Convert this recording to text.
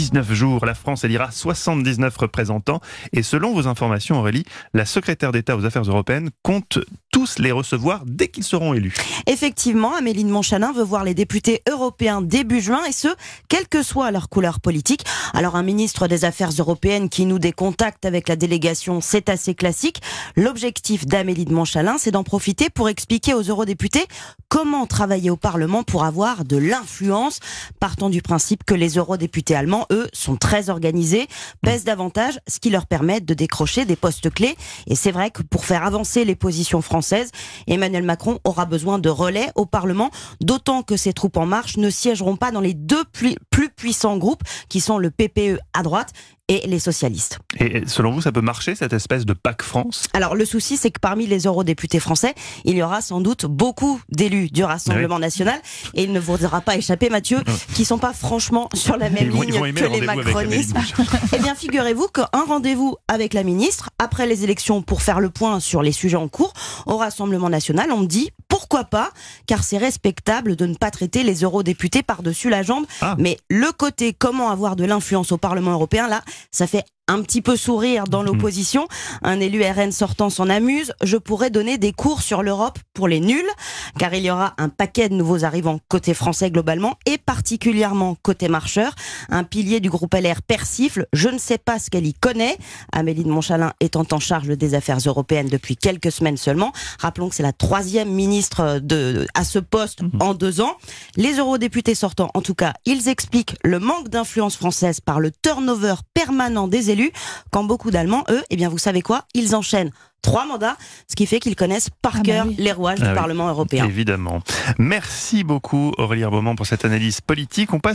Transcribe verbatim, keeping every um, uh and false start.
dix-neuf jours, la France élira soixante-dix-neuf représentants. Et selon vos informations, Aurélie, la secrétaire d'État aux Affaires européennes compte tous les recevoir dès qu'ils seront élus. Effectivement, Amélie de Montchalin veut voir les députés européens début juin, et ce, quelle que soit leur couleur politique. Alors un ministre des Affaires européennes qui noue des contacts avec la délégation, c'est assez classique. L'objectif d'Amélie de Montchalin, c'est d'en profiter pour expliquer aux eurodéputés comment travailler au Parlement pour avoir de l'influence, partant du principe que les eurodéputés allemands, eux, sont très organisés, pèsent davantage, ce qui leur permet de décrocher des postes clés. Et c'est vrai que pour faire avancer les positions françaises, Emmanuel Macron aura besoin de relais au Parlement, d'autant que ses troupes en marche ne siégeront pas dans les deux plus puissants groupes qui sont le P P E à droite et les socialistes. Et selon vous, ça peut marcher, cette espèce de P A C France ? Alors le souci, c'est que parmi les eurodéputés français, il y aura sans doute beaucoup d'élus du Rassemblement oui. national, et il ne vous aura pas échappé, Mathieu, non. qui ne sont pas franchement sur la même vont, ligne que les macronistes. Eh bien, figurez-vous qu'un rendez-vous avec la ministre, après les élections, pour faire le point sur les sujets en cours, au Rassemblement national, on me dit pourquoi pas, car c'est respectable de ne pas traiter les eurodéputés par-dessus la jambe. Ah. Mais le côté comment avoir de l'influence au Parlement européen, là, ça fait un petit peu sourire dans l'opposition. Un élu R N sortant s'en amuse. Je pourrais donner des cours sur l'Europe pour les nuls, car il y aura un paquet de nouveaux arrivants côté français globalement, et particulièrement côté marcheurs. Un pilier du groupe L R persifle. Je ne sais pas ce qu'elle y connaît. Amélie de Montchalin étant en charge des affaires européennes depuis quelques semaines seulement. Rappelons que c'est la troisième ministre de, à ce poste mmh. en deux ans. Les eurodéputés sortants, en tout cas, ils expliquent le manque d'influence française par le turnover permanent des élus. Quand beaucoup d'Allemands, eux, eh bien vous savez quoi, ils enchaînent trois mandats, ce qui fait qu'ils connaissent par ah cœur bah oui. les rouages ah du oui. Parlement européen. Évidemment. Merci beaucoup Aurélie Herbaument pour cette analyse politique. On passe